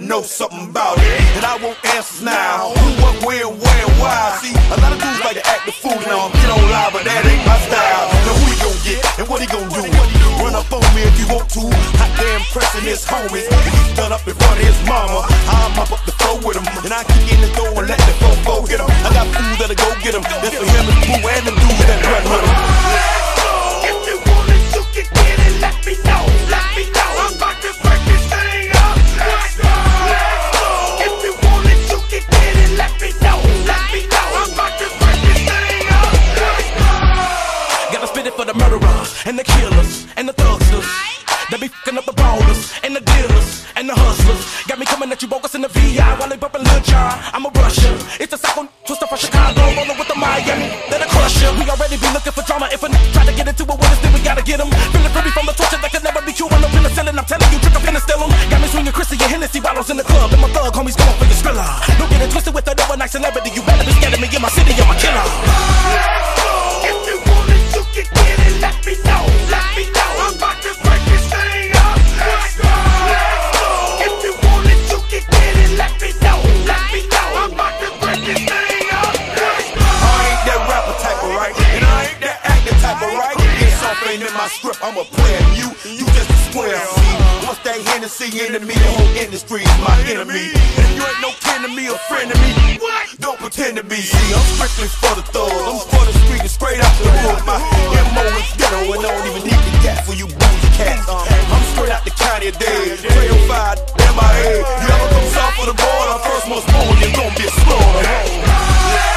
know something about it. And I want answers now. Who, what, where, and why? See, a lot of dudes like to act the fool now. Get on live, but that ain't my style. Now who he gon' get and what he gon' do? Run up on me if you want to. Hot damn pressing his homies. He's done up in front of his mama. I'm up the floor with him, and I kick in the door and let the fofo hit him. I got food that'll go get him. That's for him and Pooh and them dudes that run with him. If you want it, you can get it. Let me know. Let me know. I'm about to break this thing up. Let's go. If you want it, you can get it. Let me know. Let me know. I'm about to break this thing up. Let's go. Gotta spit it for the murderers and the killers and the thugsters. They be fucking up the ballers and the dealers and the hustlers. Got me coming at you bogus in the VI while they bumpin' Lil Jon. I'm a Russian. It's the psycho twister from Chicago, rollin' with the Miami. Then I crush ya. We already be looking for drama. If a nigga try to get into it with us, then we gotta get him. Feeling free from the torture that could never be cured. No penicillin, I'm telling you, drink a penicillin. Got me swinging Chrissy and Hennessy bottles in the club, and my thug homies going for the thriller. Don't get it twisted with that overnight celebrity. You better be scared of me in my city, I'm a killer. If you want it, you can get it. Let me know. Let me know. I'm about to break this thing up. Let's go. If you want it, you can get it. Let me know. Let me know. I'm about to break this thing up. Let's go. I ain't that rapper type of right, and I ain't that actor type of right. This off ain't in my script, I'm a player. You just a square. See, once that Hennessy into me, the whole industry is my enemy. And if you ain't no kin to me or friend to me, don't pretend to be. See, I'm strictly for the thugs, I'm for the street and straight out the hood. My MO is ghetto and I don't even need the gas for you boozy cats. I'm straight out the county of Dade, 305 MIA. You ever come south of the border, first most born, you're gonna be a slaughter.